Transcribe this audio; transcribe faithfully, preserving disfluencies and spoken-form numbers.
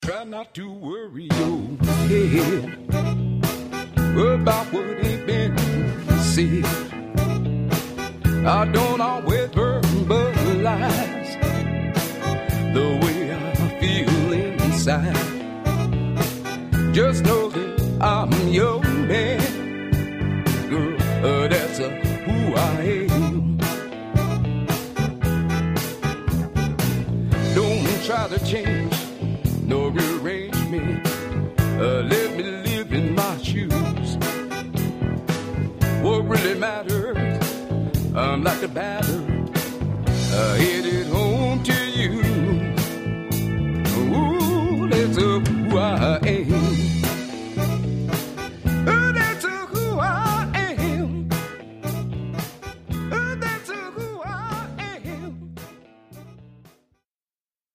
Try not to worry your head about what ain't been said. I don't always verbalize the way I feel inside. Just know that I'm your man, girl, uh, that's uh, who I am. Don't try to change nor rearrange me, uh, let me live in my shoes. What really matters, I'm like a batter, uh, headed home to you.